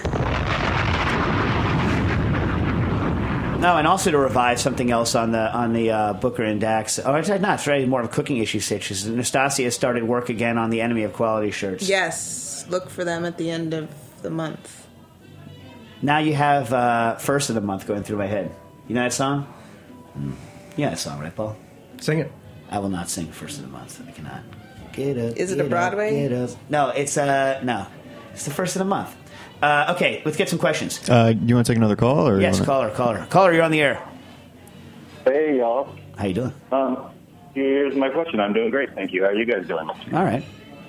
No, and also to revive something else on the Booker and Dax. Oh, it's not. It's really more of a cooking issue situation. Nastasia started work again on the Enemy of Quality shirts. Yes, look for them at the end of the month. Now you have First of the Month going through my head. You know that song? You know that song, right, Paul? Sing it. I will not sing First of the Month. I cannot. Get up. Is it a Broadway? Get up. No, it's no. It's the First of the Month. Okay, let's get some questions. You want to take another call? Or yes, caller. Caller, you're on the air. Hey, y'all. How you doing? Here's my question. I'm doing great, thank you. How are you guys doing? All right.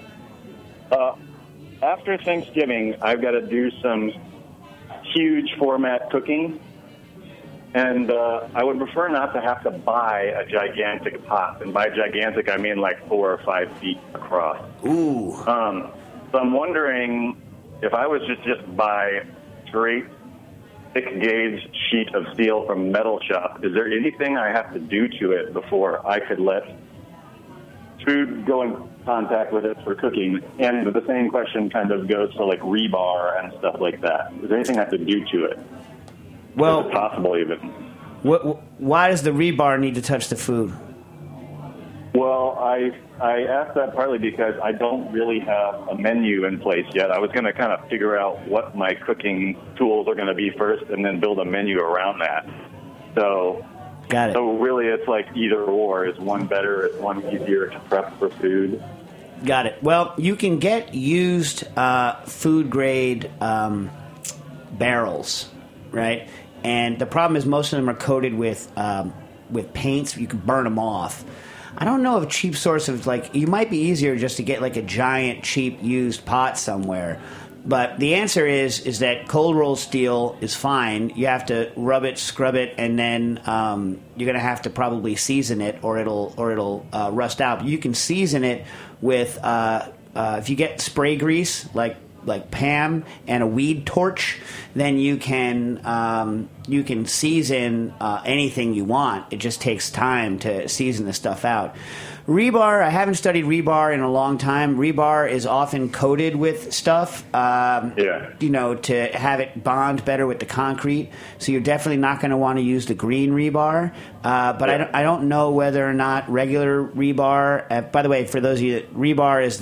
After Thanksgiving, I've got to do some huge format cooking, and I would prefer not to have to buy a gigantic pot. And by gigantic, I mean like 4 or 5 feet across. Ooh. So I'm wondering if I was just buy straight thick gauge sheet of steel from Metal Shop, is there anything I have to do to it before I could let food go in contact with it for cooking? And the same question kind of goes for like rebar and stuff like that. Is there anything I have to do to it? Well, is it possible even? Why does the rebar need to touch the food? Well, I asked that partly because I don't really have a menu in place yet. I was going to kind of figure out what my cooking tools are going to be first and then build a menu around that. So, got it. So really it's like either or. Is one better? Is one easier to prep for food? Got it. Well, you can get used food-grade barrels, right? And the problem is most of them are coated with paints. You can burn them off. I don't know of a cheap source of, like, you might be easier just to get, like, a giant, cheap, used pot somewhere. But the answer is that cold rolled steel is fine. You have to rub it, scrub it, and then you're going to have to probably season it, or it'll rust out. But you can season it with if you get spray grease, like Pam, and a weed torch, then you can season anything you want. It just takes time to season the stuff out. Rebar, I haven't studied rebar in a long time. Rebar is often coated with stuff, to have it bond better with the concrete. So you're definitely not going to want to use the green rebar. But I don't know whether or not regular rebar. By the way, for those of you, rebar is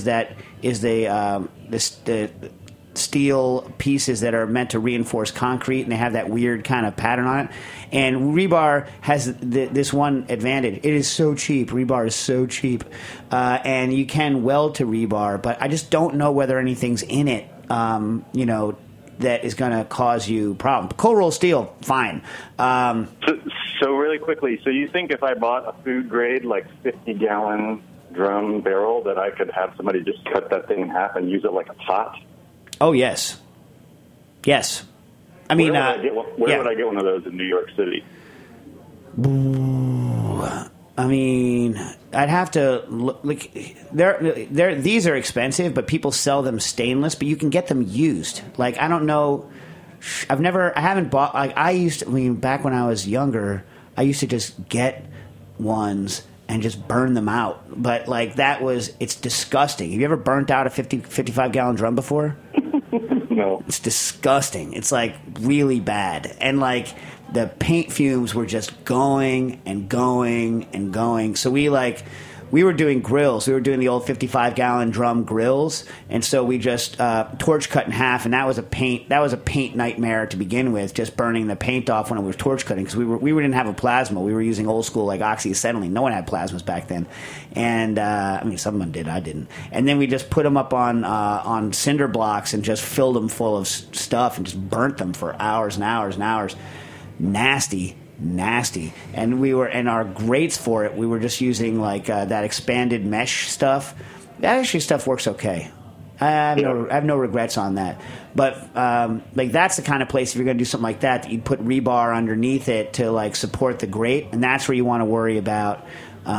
the steel pieces that are meant to reinforce concrete, and they have that weird kind of pattern on it. And rebar has this one advantage. It is so cheap. Rebar is so cheap. And you can weld to rebar, but I just don't know whether anything's in it, that is going to cause you problem. Cold roll steel, fine. So really quickly, so you think if I bought a food grade, like 50-gallon drum barrel, that I could have somebody just cut that thing in half and use it like a pot? Oh, yes. Yes. I mean, where would I get one of those in New York City? I mean, I'd have to look. These are expensive, but people sell them stainless. But you can get them used. Like, I don't know. I haven't bought. Like, back when I was younger, I used to just get ones and just burn them out. But like it's disgusting. Have you ever burnt out a 55-gallon drum before? No. It's disgusting. It's like really bad. And like the paint fumes were just going and going and going. So we we were doing grills. We were doing the old 55-gallon drum grills, and so we just torch cut in half, and that was a paint nightmare to begin with, just burning the paint off when it was torch cutting, because we didn't have a plasma. We were using old school like oxyacetylene. No one had plasmas back then, and I mean, someone did, I didn't. And then we just put them up on cinder blocks and just filled them full of stuff and just burnt them for hours and hours and hours. Nasty. And our grates for it, we were just using like that expanded mesh stuff. That actually stuff works okay. I have no regrets on that. But like that's the kind of place, if you're going to do something like that you'd put rebar underneath it to like support the grate, and that's where you want to worry about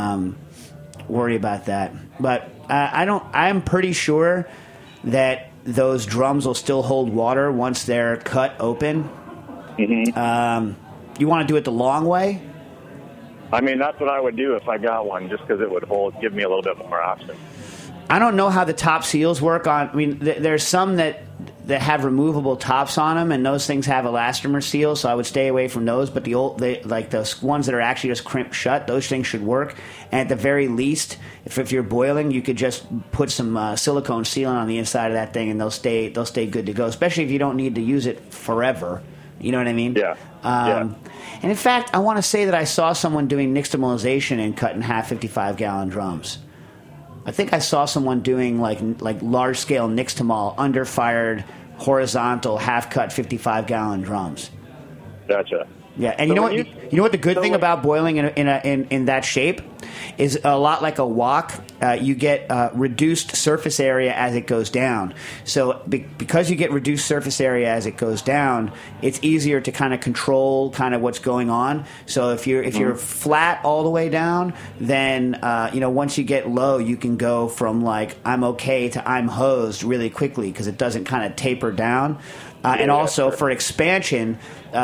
that. But I'm pretty sure that those drums will still hold water once they're cut open. Mm-hmm. You want to do it the long way? I mean, that's what I would do if I got one, just because it would give me a little bit more option. I don't know how the top seals work on. I mean, there's some that have removable tops on them, and those things have elastomer seals, so I would stay away from those. But the ones that are actually just crimped shut, those things should work. And at the very least, if you're boiling, you could just put some silicone sealant on the inside of that thing, and they'll stay good to go. Especially if you don't need to use it forever. You know what I mean? Yeah. And in fact, I want to say that I saw someone doing nixtamalization in cut in half 55-gallon drums. I think I saw someone doing like large-scale nixtamal under-fired, horizontal, half-cut 55-gallon drums. Gotcha. Yeah, and so you know what the good thing about boiling in that shape is, a lot like a wok. You get reduced surface area as it goes down. So because you get reduced surface area as it goes down, it's easier to kind of control kind of what's going on. So if you're flat all the way down, then once you get low, you can go from like I'm okay to I'm hosed really quickly because it doesn't kind of taper down. And also for expansion.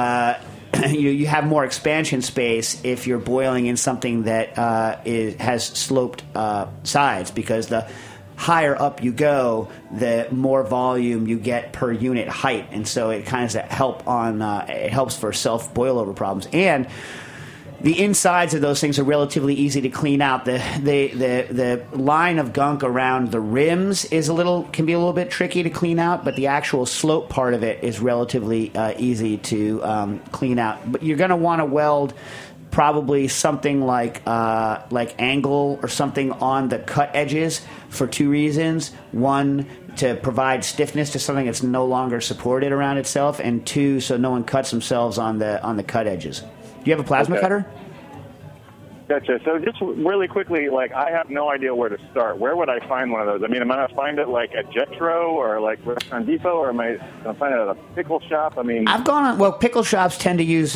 You have more expansion space if you're boiling in something that has sloped sides, because the higher up you go, the more volume you get per unit height, and so it kind of helps for self boilover problems. And the insides of those things are relatively easy to clean out. The line of gunk around the rims can be a little bit tricky to clean out, but the actual slope part of it is relatively easy to clean out. But you're going to want to weld probably something like angle or something on the cut edges for two reasons. One, to provide stiffness to something that's no longer supported around itself, and two, so no one cuts themselves on the cut edges. Do you have a plasma cutter? Gotcha. So just really quickly, like I have no idea where to start. Where would I find one of those? I mean, am I going to find it like at Jetro or like Restaurant Depot, or am I going to find it at a pickle shop? I mean, I've gone on. Well, pickle shops tend to use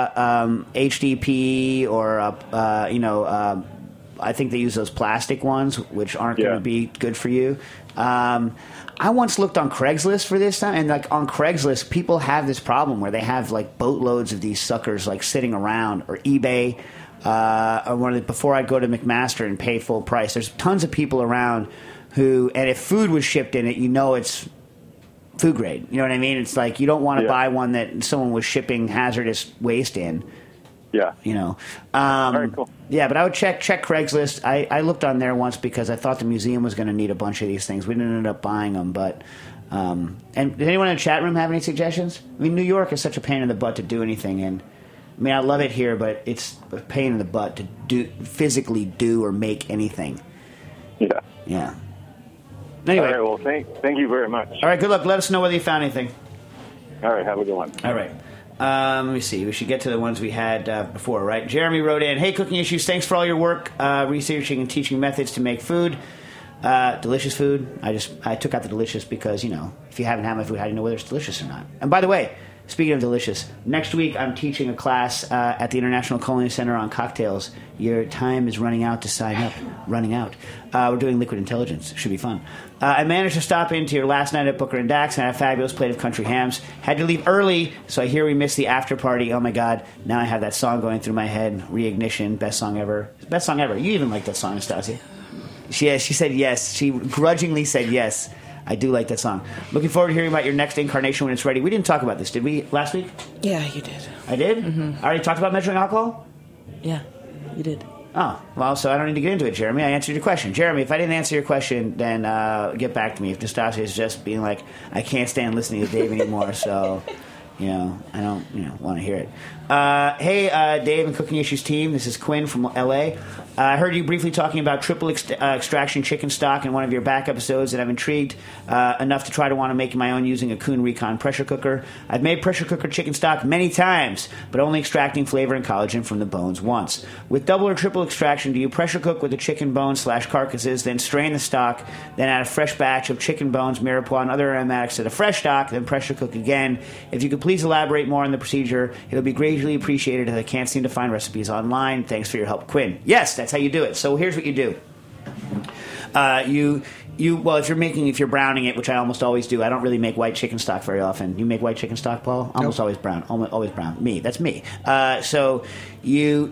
HDP or I think they use those plastic ones, which aren't going to be good for you. I once looked on Craigslist for this time, and like on Craigslist, people have this problem where they have like boatloads of these suckers like sitting around, or eBay. Before I'd go to McMaster and pay full price, there's tons of people around who, and if food was shipped in it, it's food grade. You know what I mean? It's like you don't want to buy one that someone was shipping hazardous waste in. Yeah. Very cool. Yeah, but I would check Craigslist. I looked on there once because I thought the museum was going to need a bunch of these things. We didn't end up buying them, but... and did anyone in the chat room have any suggestions? I mean, New York is such a pain in the butt to do anything in. I mean, I love it here, but it's a pain in the butt to physically do or make anything. Yeah. Yeah. Anyway. All right, well, thank you very much. All right, good luck. Let us know whether you found anything. All right, have a good one. All right. Let me see. We should get to the ones we had before, right? Jeremy wrote in, "Hey, Cooking Issues, thanks for all your work researching and teaching methods to make food. Delicious food." I took out the delicious because, if you haven't had my food, how do you know whether it's delicious or not? And by the way, speaking of delicious, next week I'm teaching a class at the International Culinary Center on cocktails. Your time is running out to sign up. Running out. We're doing liquid intelligence. It should be fun. I managed to stop into your last night at Booker and Dax and had a fabulous plate of country hams. Had to leave early, so I hear we missed the after party. Oh my God! Now I have that song going through my head. Reignition, best song ever. Best song ever. You even like that song, Anastasia? She said yes. She grudgingly said yes. I do like that song. Looking forward to hearing about your next incarnation when it's ready. We didn't talk about this, did we, last week? Yeah, you did. I did? Mm-hmm. I already talked about measuring alcohol? Yeah, you did. Oh, well, so I don't need to get into it, Jeremy. I answered your question. Jeremy, if I didn't answer your question, then get back to me. If Nastasia is just being like, I can't stand listening to Dave anymore, so, I don't, want to hear it. Hey, Dave and Cooking Issues team. This is Quinn from L.A. I heard you briefly talking about triple extraction chicken stock in one of your back episodes, and I'm intrigued enough to try to want to make my own using a Kuhn Recon pressure cooker. I've made pressure cooker chicken stock many times, but only extracting flavor and collagen from the bones once. With double or triple extraction, do you pressure cook with the chicken bones / carcasses, then strain the stock, then add a fresh batch of chicken bones, mirepoix, and other aromatics to the fresh stock, then pressure cook again? If you could please elaborate more on the procedure, it'll be greatly appreciated, as I can't seem to find recipes online. Thanks for your help, Quinn. Yes, that's how you do it. So here's what you do. If you're browning it, which I almost always do, I don't really make white chicken stock very often. You make white chicken stock, Paul? Almost always brown. Always brown. Me. That's me. So you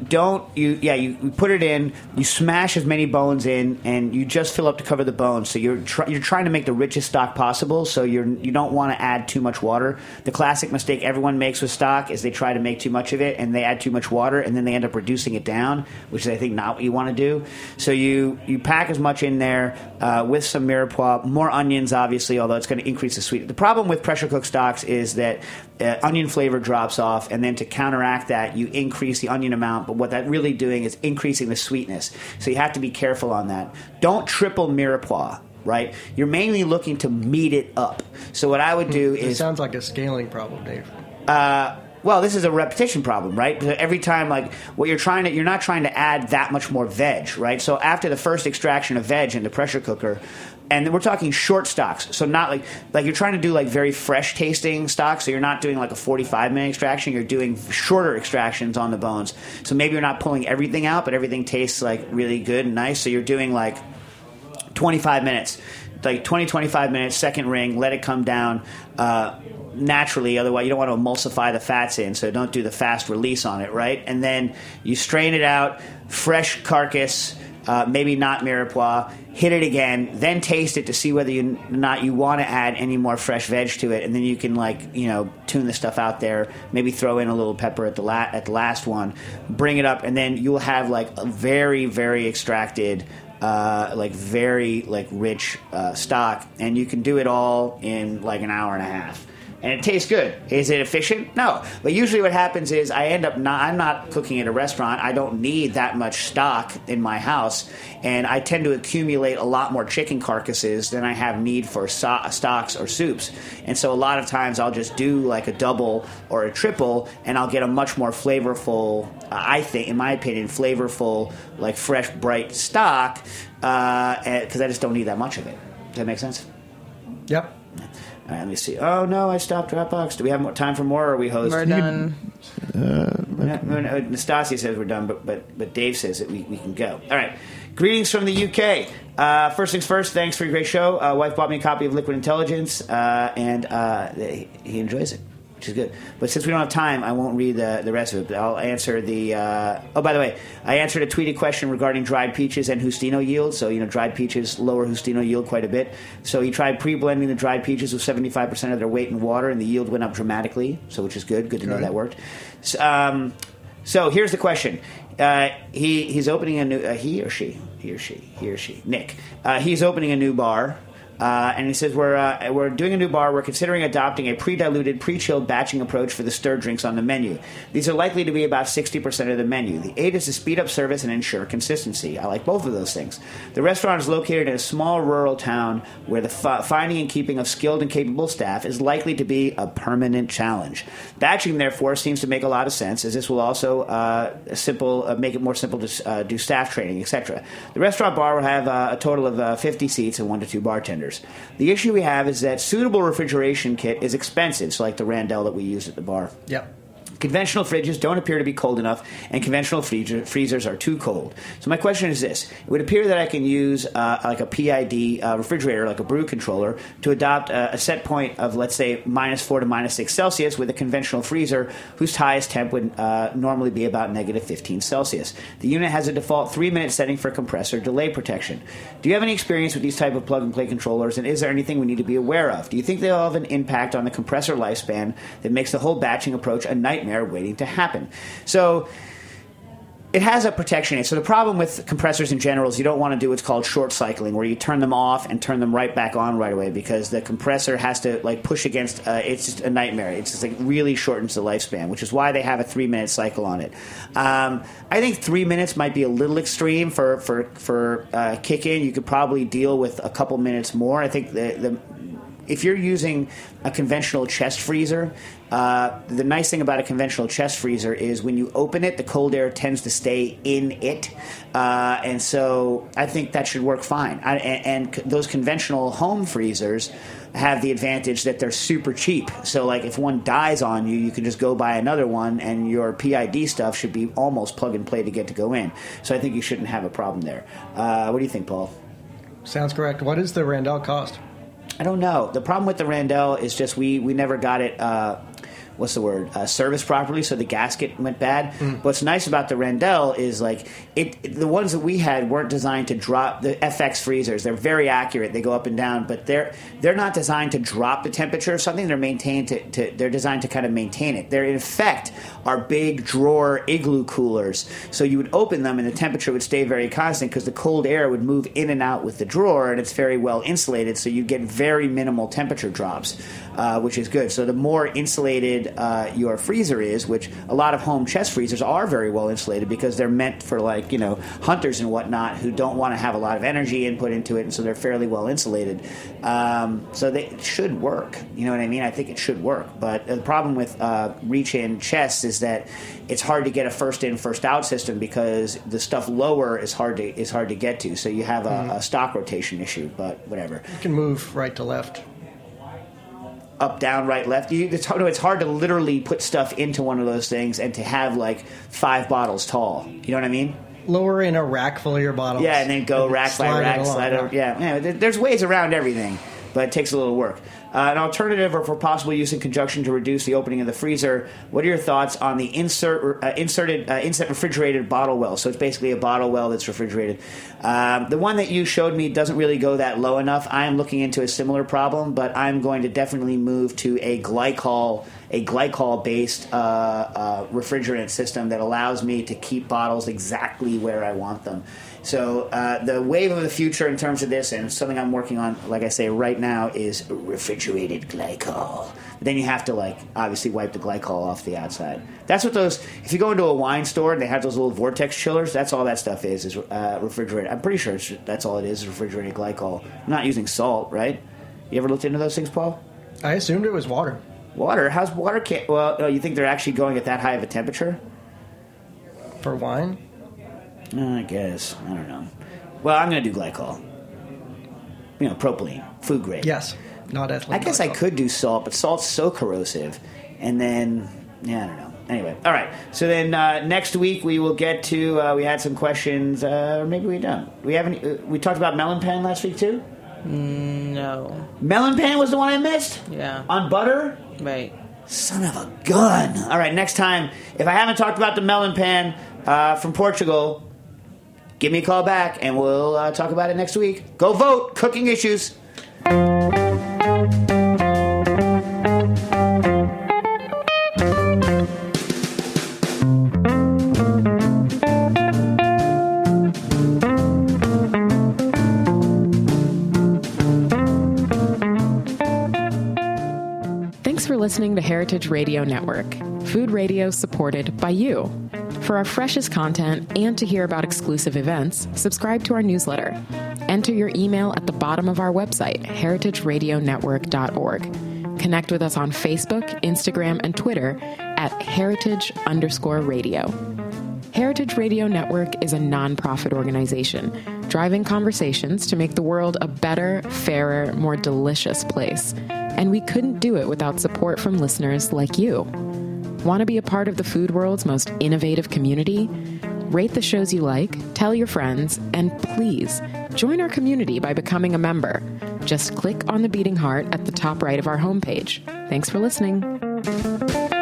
put it in, you smash as many bones in, and you just fill up to cover the bones. So you're trying to make the richest stock possible, so you don't want to add too much water. The classic mistake everyone makes with stock is they try to make too much of it, and they add too much water, and then they end up reducing it down, which is, I think, not what you want to do. So you pack as much in there with some mirepoix, more onions, obviously, although it's going to increase the sweetness. The problem with pressure cooked stocks is that onion flavor drops off, and then to counteract that, you increase the onion amount, but what that's really doing is increasing the sweetness. So you have to be careful on that. Don't triple mirepoix, right? You're mainly looking to meat it up. So what I would do is... It sounds like a scaling problem, Dave. Well, this is a repetition problem, right? Every time, you're not trying to add that much more veg, right? So after the first extraction of veg in the pressure cooker, and we're talking short stocks, so not like you're trying to do very fresh tasting stocks, so you're not doing a 45-minute extraction, you're doing shorter extractions on the bones. So maybe you're not pulling everything out, but everything tastes really good and nice, so you're doing 25 minutes. 20-25 minutes, second ring, let it come down naturally. Otherwise, you don't want to emulsify the fats in, so don't do the fast release on it, right? And then you strain it out, fresh carcass, maybe not mirepoix, hit it again, then taste it to see whether you want to add any more fresh veg to it, and then you can tune the stuff out there, maybe throw in a little pepper at the last one, bring it up, and then you'll have a very, very extracted very rich stock, and you can do it all in an hour and a half. And it tastes good. Is it efficient? No. But usually what happens is I'm not cooking at a restaurant. I don't need that much stock in my house, and I tend to accumulate a lot more chicken carcasses than I have need for stocks or soups. And so a lot of times I'll just do a double or a triple, and I'll get a much more flavorful, I think, in my opinion, flavorful, fresh, bright stock, because I just don't need that much of it. Does that make sense? Yep. All right, let me see. Oh, no, I stopped Dropbox. Do we have more time for more, or are we host? We're done. Nastasia says we're done, but Dave says that we can go. All right. Greetings from the UK. First things first, thanks for your great show. Wife bought me a copy of Liquid Intelligence, and he enjoys it, which is good. But since we don't have time, I won't read the rest of it. But I'll answer the... by the way, I answered a tweeted question regarding dried peaches and Justino yield. So, dried peaches lower Justino yield quite a bit. So he tried pre-blending the dried peaches with 75% of their weight in water, and the yield went up dramatically, which is good. Good to know that worked. So here's the question. He's opening a new... he or she? Nick. He's opening a new bar. And he says, we're doing a new bar. We're considering adopting a pre-diluted, pre-chilled batching approach for the stirred drinks on the menu. These are likely to be about 60% of the menu. The aim is to speed up service and ensure consistency. I like both of those things. The restaurant is located in a small rural town where the finding and keeping of skilled and capable staff is likely to be a permanent challenge. Batching, therefore, seems to make a lot of sense, as this will also make it more simple to do staff training, etc. The restaurant bar will have a total of 50 seats and 1 to 2 bartenders. The issue we have is that suitable refrigeration kit is expensive, so like the Randell that we used at the bar. Yep. Conventional fridges don't appear to be cold enough, and conventional freezers are too cold. So my question is this. It would appear that I can use a PID refrigerator, like a brew controller, to adopt a set point of, let's say, -4 to -6 Celsius with a conventional freezer whose highest temp would normally be about -15 Celsius. The unit has a default 3-minute setting for compressor delay protection. Do you have any experience with these type of plug-and-play controllers, and is there anything we need to be aware of? Do you think they'll have an impact on the compressor lifespan that makes the whole batching approach a nightmare waiting to happen? So It has a protection in it. So the problem with compressors in general is you don't want to do what's called short cycling, where you turn them off and turn them right back on right away, because the compressor has to like push against. It's just a nightmare. It's just like really shortens the lifespan, which is why they have a 3-minute cycle on it. I think 3 minutes might be a little extreme for kick-in. You could probably deal with a couple minutes more. I think if you're using a conventional chest freezer, the nice thing about a conventional chest freezer is when you open it, the cold air tends to stay in it. And so I think that should work fine. And those conventional home freezers have the advantage that they're super cheap. So like if one dies on you, you can just go buy another one, and your PID stuff should be almost plug and play to go in. So I think you shouldn't have a problem there. What do you think, Paul? Sounds correct. What does the Randell cost? I don't know. The problem with the Randell is just we never got it, serviced properly, so the gasket went bad. What's nice about the Randell is like the ones that we had weren't designed to drop. The FX freezers, they're very accurate. They go up and down, but they're not designed to drop the temperature of something. They're designed to kind of maintain it. They're in effect are big drawer igloo coolers. So you would open them and the temperature would stay very constant because the cold air would move in and out with the drawer, and it's very well insulated, so you get very minimal temperature drops, which is good. So the more insulated your freezer is, which a lot of home chest freezers are very well insulated because they're meant for hunters and whatnot who don't want to have a lot of energy input into it, and so they're fairly well insulated. So they should work. You know what I mean? I think it should work. But the problem with reach-in chests is that it's hard to get a first-in, first-out system because the stuff lower is hard to get to. So you have a stock rotation issue. But whatever. You can move right to left. Up, down, right, left. It's hard to literally put stuff into one of those things and to have 5 bottles tall. You know what I mean? Lower in a rack full of your bottles. Yeah, and then go rack by rack, slide over. Yeah, there's ways around everything, but it takes a little work. An alternative, or for possible use in conjunction to reduce the opening of the freezer, what are your thoughts on the inset refrigerated bottle well? So it's basically a bottle well that's refrigerated. The one that you showed me doesn't really go that low enough. I am looking into a similar problem, but I'm going to definitely move to a glycol-based refrigerant system that allows me to keep bottles exactly where I want them. So the wave of the future in terms of this, and something I'm working on, like I say, right now, is refrigerated glycol. But then you have to, obviously wipe the glycol off the outside. That's what those... If you go into a wine store and they have those little vortex chillers, that's all that stuff is refrigerated. I'm pretty sure that's all it is refrigerated glycol. I'm not using salt, right? You ever looked into those things, Paul? I assumed it was water. Water? How's water... Well, you think they're actually going at that high of a temperature? For wine? I guess. I don't know. Well, I'm going to do glycol. Propylene. Food grade. Yes. Not ethylene. I guess glycol. I could do salt, but salt's so corrosive. And then, I don't know. Anyway, all right. So then next week we will get to, we had some questions, or maybe we don't. We talked about melon pan last week too? No. Melon pan was the one I missed? Yeah. On butter? Right. Son of a gun. All right, next time, if I haven't talked about the melon pan from Portugal, give me a call back and we'll talk about it next week. Go vote. Cooking issues. Thanks for listening to Heritage Radio Network, food radio supported by you. For our freshest content and to hear about exclusive events, subscribe to our newsletter. Enter your email at the bottom of our website, heritageradionetwork.org. Connect with us on Facebook, Instagram, and Twitter at heritage_radio. Heritage Radio Network is a nonprofit organization driving conversations to make the world a better, fairer, more delicious place. And we couldn't do it without support from listeners like you. Want to be a part of the food world's most innovative community? Rate the shows you like, tell your friends, and please join our community by becoming a member. Just click on the beating heart at the top right of our homepage. Thanks for listening.